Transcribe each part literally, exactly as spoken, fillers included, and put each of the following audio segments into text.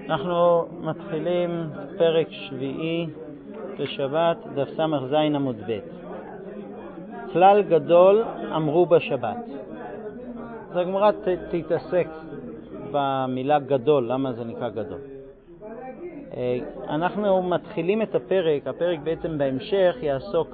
אנחנו מתחילים פרק שביעי בשבת, דף סמך זין עמוד ב'. כלל גדול אמרו בשבת. אז הגמרא תתעסק במילה גדול, למה זה נקרא גדול. אנחנו מתחילים את הפרק, הפרק בעצם בהמשך יעסוק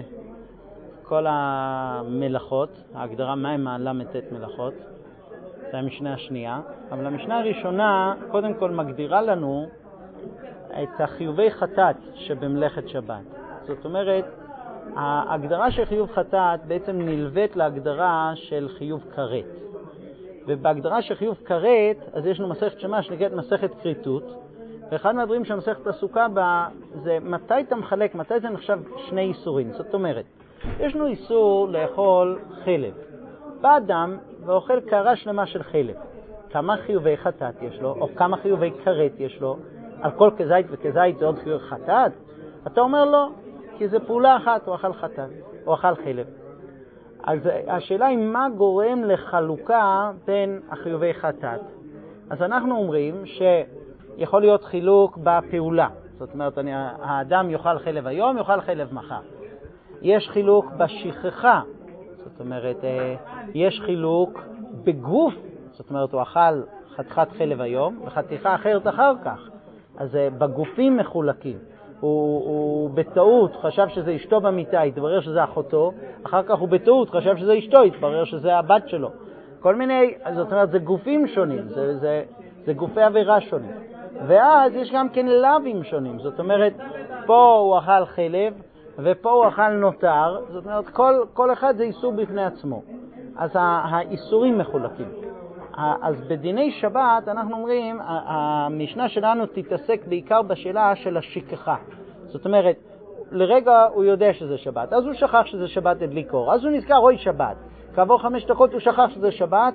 בכל המלאכות, ההגדרה מהם מעלה מתת מלאכות, זה המשנה השנייה, אבל המשנה הראשונה קודם כל מגדירה לנו את החיובי חטאת שבמלאכת שבת. זאת אומרת, ההגדרה של חיוב חטאת בעצם נלווית להגדרה של חיוב כרת. ובהגדרה של חיוב כרת, אז יש לנו מסכת שמה שנקראת מסכת כריתות, ואחד מהדברים שהמסכת עסוקה בה זה מתי אתה מחלק, מתי זה נחשב שני איסורים. זאת אומרת, יש לנו איסור לאכול חלב. בא אדם ואוכל קערה שלמה של חלב. כמה חיובי חטאת יש לו, או כמה חיובי כרת יש לו, על כל כזית וכזית זה עוד חיוב חטאת? אתה אומר לו, כי זה פעולה אחת, הוא אכל חטאת, הוא אכל חלב. אז השאלה היא מה גורם לחלוקה בין החיובי חטאת. אז אנחנו אומרים שיכול להיות חילוק בפעולה. זאת אומרת, אני, האדם יאכל חלב היום, יאכל חלב מחר. יש חילוק בשכחה. זאת אומרת, יש חילוק בגוף. זאת אומרת, הוא אכל חתיכת חלב היום וחתיכה אחרת אחר כך. אז בגופים מחולקים. הוא, הוא בטעות חשב שזה אשתו במיטה, התברר שזה אחותו, אחר כך הוא בטעות חשב שזה אשתו, התברר שזה הבת שלו. כל מיני, זאת אומרת, זה גופים שונים, זה, זה, זה גופי עבירה שונים. ואז יש גם כן לבים שונים, זאת אומרת, פה הוא אכל חלב, ופה הוא אכל נותר, זאת אומרת, כל, כל אחד זה איסור בפני עצמו. אז האיסורים מחולקים. אז בדיני שבת אנחנו אומרים, המשנה שלנו תתעסק בעיקר בשאלה של השכחה. זאת אומרת, לרגע הוא יודע שזה שבת, אז הוא שכח שזה שבת הדליק אור, אז הוא נזכר, אוי שבת. כעבור חמש דקות הוא שכח שזה שבת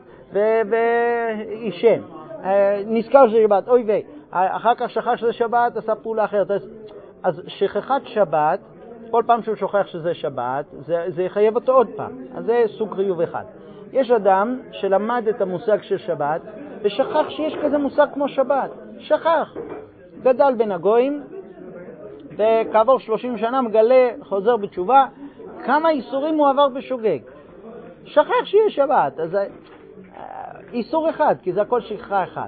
ואישן. נזכר שזה שבת, אוי וי. אחר כך שכח שזה שבת, עשה פעולה אחרת. אז, אז שכחת שבת, כל פעם שהוא שוכח שזה שבת, זה, זה יחייב אותו עוד פעם. אז זה סוג חיוב אחד. יש אדם שלמד את המושג של שבת ושכח שיש כזה מושג כמו שבת. שכח. גדל בין הגויים וכעבור שלושים שנה מגלה, חוזר בתשובה, כמה איסורים הוא עבר בשוגג. שכח שיש שבת. אז איסור אחד, כי זה הכל שכחה אחד.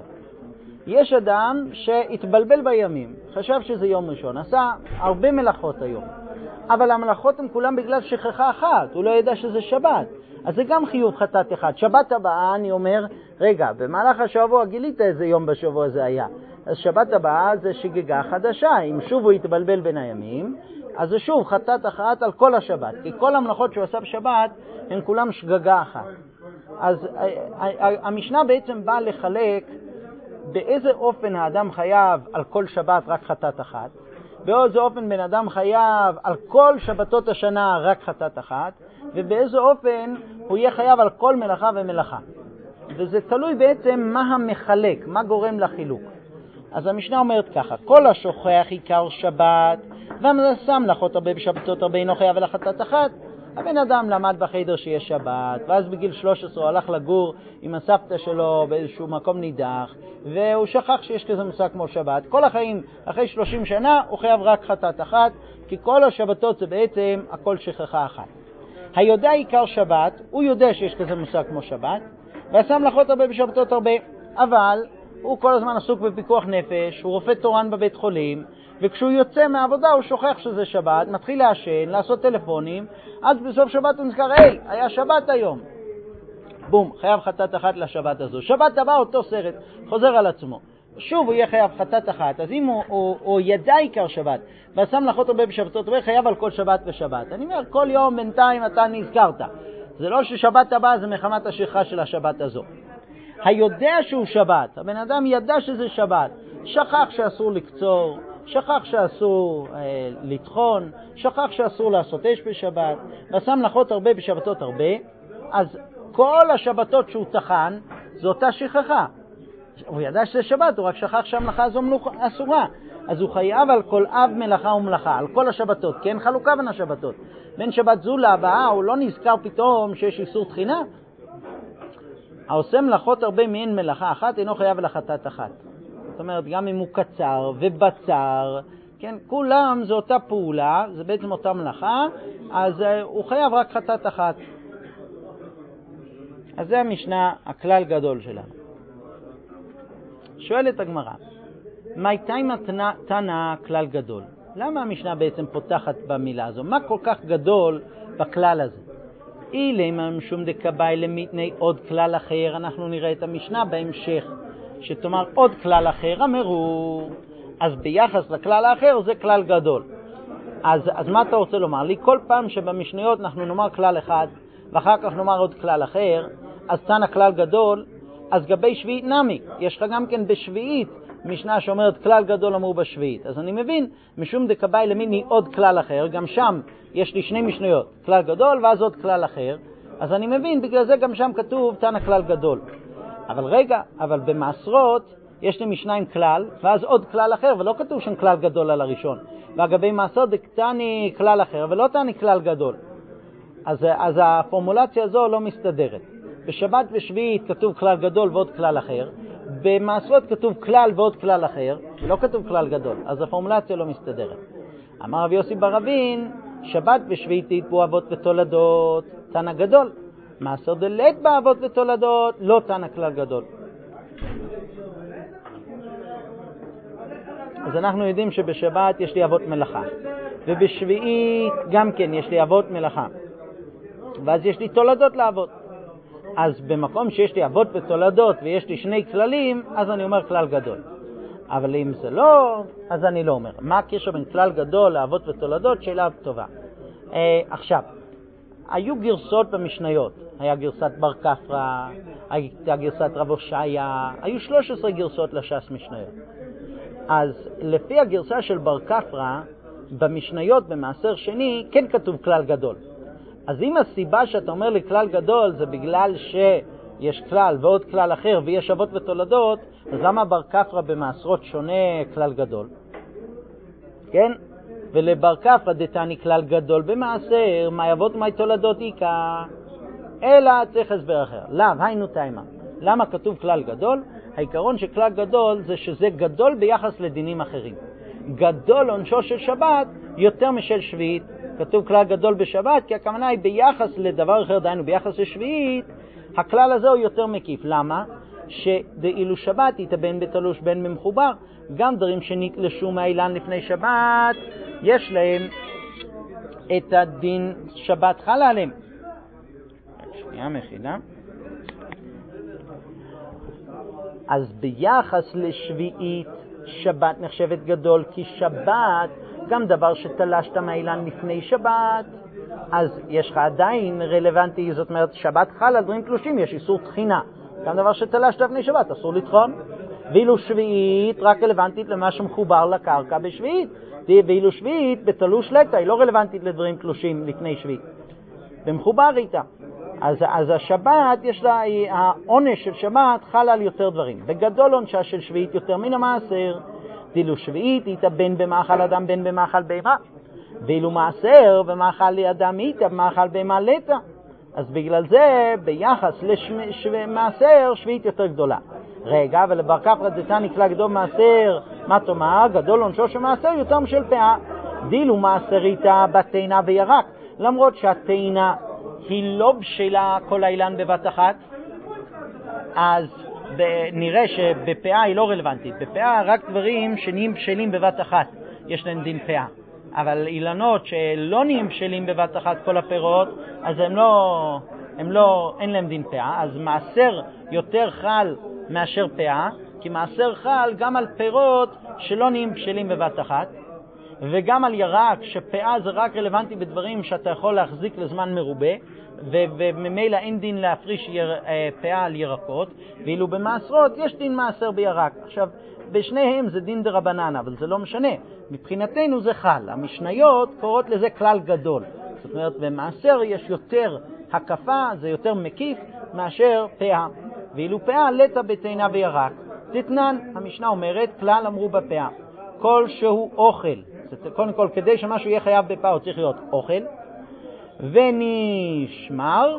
יש אדם שהתבלבל בימים, חשב שזה יום ראשון, עשה הרבה מלאכות היום. אבל המלאכות הן כולם בגלל שכחה אחת, הוא לא ידע שזה שבת. אז זה גם חיוב חטאת אחד. שבת הבאה אני אומר, רגע, במהלך השבוע גילית איזה יום בשבוע זה היה. אז שבת הבאה זה שגגה חדשה. אם שוב הוא יתבלבל בין הימים, אז זה שוב חטאת אחת על כל השבת. כי כל המלאכות שהוא עשה בשבת הן כולם שגגה אחת. אז המשנה בעצם באה לחלק באיזה אופן האדם חייב על כל שבת רק חטאת אחת, באיזה אופן בן אדם חייב על כל שבתות השנה רק חטאת אחת, ובאיזה אופן הוא יהיה חייב על כל מלאכה ומלאכה. וזה תלוי בעצם מה המחלק, מה גורם לחילוק. אז המשנה אומרת ככה, כל השוכח עיקר שבת, והמנסה מלאכות הרבה בשבתות הרבה אינו חייב על החטאת אחת. הבן אדם למד בחדר שיש שבת, ואז בגיל שלוש עשרה הוא הלך לגור עם הסבתא שלו באיזשהו מקום נידח, והוא שכח שיש כזה מושג כמו שבת. כל החיים, אחרי שלושים שנה, הוא חייב רק חטאת אחת, כי כל השבתות זה בעצם הכל שכחה אחת. היודע עיקר שבת, הוא יודע שיש כזה מושג כמו שבת, ועשה מלאכות הרבה בשבתות הרבה, אבל הוא כל הזמן עסוק בפיקוח נפש, הוא רופא תורן בבית חולים, וכשהוא יוצא מהעבודה הוא שוכח שזה שבת, מתחיל לעשן, לעשות טלפונים, עד בסוף שבת הוא נזכר, היי, היה שבת היום. בום, חייב חטאת אחת לשבת הזו. שבת הבא אותו סרט, חוזר על עצמו. שוב הוא יהיה חייב חטאת אחת, אז אם הוא, הוא, הוא ידע עיקר שבת, ועשה מלאכות הרבה בשבתות, הוא חייב על כל שבת ושבת. אני אומר, כל יום בינתיים אתה נזכרת. זה לא ששבת הבא זה מחמת השכחה של השבת הזו. היודע שהוא שבת, הבן אדם ידע שזה שבת, שכח שאסור לקצור, שכח שאסור אה, לטחון, שכח שאסור לעשות אש בשבת, ועשה מלאכות הרבה בשבתות הרבה, אז כל השבתות שהוא טחן, זו אותה שכחה. הוא ידע שזה שבת, הוא רק שכח שהמלאכה הזו אסורה. אז הוא חייב על כל אב מלאכה ומלאכה, על כל השבתות, כי אין חלוקה בין השבתות. בין שבת זו להבאה הוא לא נזכר פתאום שיש איסור תחינה. העושה מלאכות הרבה מעין מלאכה אחת אינו חייב לחטאת אחת. זאת אומרת, גם אם הוא קצר ובצר, כן, כולם זה אותה פעולה, זה בעצם אותה מלאכה, אז uh, הוא חייב רק חטאת אחת. אז זה המשנה, הכלל גדול שלנו. שואלת הגמרא, מתי מתנה תנה כלל גדול? למה המשנה בעצם פותחת במילה הזו? מה כל כך גדול בכלל הזה? אילמה משום דקבאי למיתני עוד כלל אחר, אנחנו נראה את המשנה בהמשך, שתאמר עוד כלל אחר אמרו, אז ביחס לכלל האחר זה כלל גדול. אז, אז מה אתה רוצה לומר לי? כל פעם שבמשניות אנחנו נאמר כלל אחד, ואחר כך נאמר עוד כלל אחר, אז תנא כלל גדול, אז גבי שביעית נמי, יש לך גם כן בשביעית, משנה שאומרת כלל גדול אמרו בשביעית. אז אני מבין, משום דקבאי למיתני עוד כלל אחר, גם שם יש לי שני משניות, כלל גדול ואז עוד כלל אחר, אז אני מבין, בגלל זה גם שם כתוב תנא כלל גדול. אבל רגע, אבל במעשרות יש לי משנה עם כלל, ואז עוד כלל אחר, ולא כתוב שם כלל גדול על הראשון. ואגבי מעשרות תני כלל אחר, ולא תני כלל גדול. אז, אז הפורמולציה הזו לא מסתדרת. בשבת ושביעית כתוב כלל גדול ועוד כלל אחר, במעשרות כתוב כלל ועוד כלל אחר, ולא כתוב כלל גדול, אז הפורמולציה לא מסתדרת. אמר רבי יוסי בר אבין, שבת ושביעית יתבו אבות ותולדות, תנא גדול. מעשר דלית באבות ותולדות, לא תנא כלל גדול. אז אנחנו יודעים שבשבת יש לי אבות מלאכה, ובשביעית גם כן יש לי אבות מלאכה, ואז יש לי תולדות לאבות. אז במקום שיש לי אבות ותולדות ויש לי שני כללים, אז אני אומר כלל גדול. אבל אם זה לא, אז אני לא אומר. מה הקשר בין כלל גדול לאבות ותולדות? שאלה טובה. אה, עכשיו, היו גרסות במשניות. היה גרסת בר כפרא, הייתה גרסת רב הושעיה, היו שלוש עשרה גרסות לש"ס משניות. אז לפי הגרסה של בר כפרא, במשניות במעשר שני, כן כתוב כלל גדול. אז אם הסיבה שאתה אומר לי כלל גדול זה בגלל שיש כלל ועוד כלל אחר ויש אבות ותולדות, אז למה בר כפרא במעשרות שונה כלל גדול? כן? ולבר כפרא דתני כלל גדול במעשר, מה אבות ומה תולדות איקה? אלא צריך הסבר אחר. לאו, היינו תימה. למה כתוב כלל גדול? העיקרון של כלל גדול זה שזה גדול ביחס לדינים אחרים. גדול עונשו של שבת יותר משל שביעית. כתוב כלל גדול בשבת, כי הכוונה היא ביחס לדבר אחר, דיינו ביחס לשביעית, הכלל הזה הוא יותר מקיף. למה? שדאילו שבת יתבן בתלוש בין במחובר, גם דברים שנתלשו מהאילן לפני שבת, יש להם את הדין שבת חלה עליהם. שנייה מחילה. אז ביחס לשביעית, שבת נחשבת גדול, כי שבת גם דבר שתלשת מהאילן לפני שבת, אז יש לך עדיין רלוונטי, זאת אומרת, שבת חל על דברים תלושים, יש איסור תחינה. גם דבר שתלשת לפני שבת, אסור לטחון. ואילו שביעית רק רלוונטית למה שמחובר לקרקע בשביעית. ואילו שביעית בתלוש לקה, היא לא רלוונטית לדברים תלושים לפני שביעית. ומחובר איתה. אז, אז השבת, יש לה, העונש של שבת חל על יותר דברים. בגדול עונשה של שביעית יותר מן המעשר. ואילו שביעית איתה בין במאכל אדם בין במאכל בהמה. ואילו מעשר במאכל אדם איתה במאכל בהמה לטה. אז בגלל זה ביחס למעשר שביעית יותר גדולה. רגע, ולבר כפרא דתני כלל גדול מעשר, מה תאמר? גדול עונשו של מעשר יותר משל פאה. דילו מעשר איתה בתינה וירק. למרות שהתינה היא לא בשלה כל האילן בבת אחת, אז נראה שבפאה היא לא רלוונטית. בפאה רק דברים שנהיים בשלים בבת אחת יש להם דין פאה. אבל אילנות שלא נהיים בשלים בבת אחת כל הפירות, אז הם לא, הם לא, אין להם דין פאה. אז מעשר יותר חל מאשר פאה, כי מעשר חל גם על פירות שלא נהיים בשלים בבת אחת, וגם על ירק, שפאה זה רק רלוונטי בדברים שאתה יכול להחזיק לזמן מרובה, וממילא אין דין להפריש יר, פאה על ירקות, ואילו במעשרות יש דין מעשר בירק. עכשיו, בשניהם זה דין דרבנן, אבל זה לא משנה. מבחינתנו זה חל. המשניות קוראות לזה כלל גדול. זאת אומרת, במעשר יש יותר הקפה, זה יותר מקיף מאשר פאה. ואילו פאה לטה בתינה וירק. תתנן, המשנה אומרת, כלל אמרו בפאה. כל שהוא אוכל, קודם כל, כדי שמשהו יהיה חייב בפאה, הוא צריך להיות אוכל, ונשמר,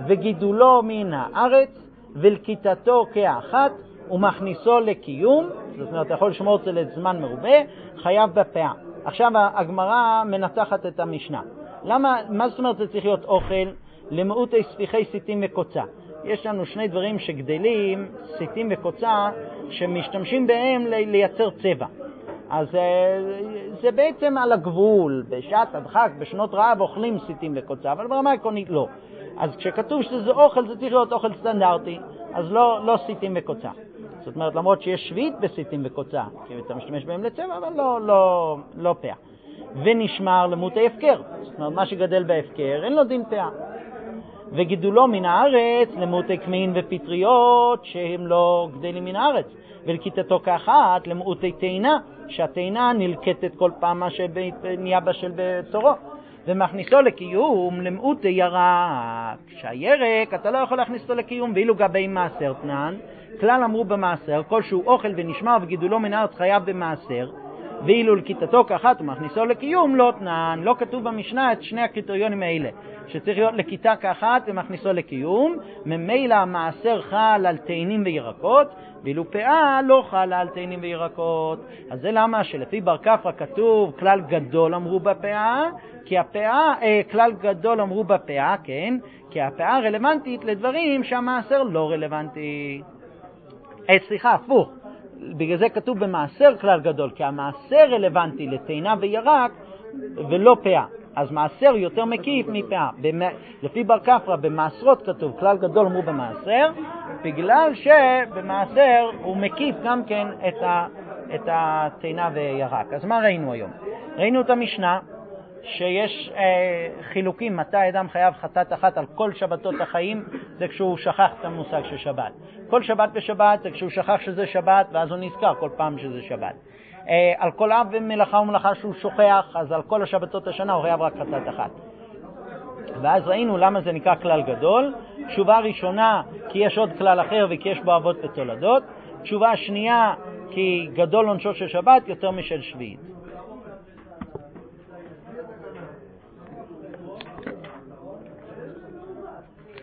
וגידולו מן הארץ, ולקיטתו כאחת, ומכניסו לקיום, זאת אומרת, אתה יכול לשמור את זה לזמן מרובה, חייב בפאה. עכשיו הגמרא מנתחת את המשנה. למה, מה זאת אומרת זה צריך להיות אוכל? למעוטי ספיחי סיטים וקוצה. יש לנו שני דברים שגדלים, סיטים וקוצה, שמשתמשים בהם לייצר צבע. אז זה בעצם על הגבול, בשעת הדחק, בשנות רעב אוכלים סיטים וקוצה, אבל ברמה עקרונית לא. אז כשכתוב שזה אוכל, זה צריך להיות אוכל סטנדרטי, אז לא, לא סיטים וקוצה. זאת אומרת, למרות שיש שביעית בסיטים וקוצה, כי אתה משתמש בהם לצבע, אבל לא, לא, לא פאה. ונשמר למוטי הפקר. זאת אומרת, מה שגדל בהפקר, אין לו דין פאה. וגידולו מן הארץ למוטי קמין ופטריות שהם לא גדלים מן הארץ. ולכיתתו כאחת למוטי תאנה, שהתאנה נלקטת כל פעם מה שנהיה בשל בצורו. ומכניסו לקיום למוטי ירק. שהירק אתה לא יכול להכניס אותו לקיום, ואילו גבי מעשר תנן, כלל אמרו במעשר, כל שהוא אוכל ונשמר וגידולו מן הארץ חייב במעשר, ואילו לכיתתו כאחת ומכניסו לקיום לא תנן. לא כתוב במשנה את שני הקריטריונים האלה, שצריך להיות לכיתה כאחת ומכניסו לקיום, ממילא המעשר חל על תאנים וירקות, ואילו פאה לא חל על תאנים וירקות. אז זה למה שלפי בר כפרא כתוב כלל גדול אמרו בפאה, כי הפאה, אה, כלל גדול אמרו בפאה, כן, כי הפאה רלוונטית לדברים שהמעשר לא רלוונטי. אה, סליחה, הפוך. בגלל זה כתוב במעשר כלל גדול, כי המעשר רלוונטי לתאנה וירק ולא פאה. אז מעשר יותר מקיף מפאה. לפי בר כפרא במעשרות כתוב כלל גדול אמרו במעשר, בגלל שבמעשר הוא מקיף גם כן את, ה, את התאנה וירק. אז מה ראינו היום? ראינו את המשנה שיש אה, חילוקים מתי אדם חייב חטאת אחת על כל שבתות החיים, זה כשהוא שכח את המושג של שבת. כל שבת ושבת זה כשהוא שכח שזה שבת, ואז הוא נזכר כל פעם שזה שבת. אה, על כל אב ומלאכה ומלאכה שהוא שוכח, אז על כל השבתות השנה הוא חייב רק חטאת אחת. ואז ראינו למה זה נקרא כלל גדול. תשובה ראשונה, כי יש עוד כלל אחר וכי יש בו אבות ותולדות. תשובה שנייה, כי גדול עונשו של שבת יותר משל שביעית.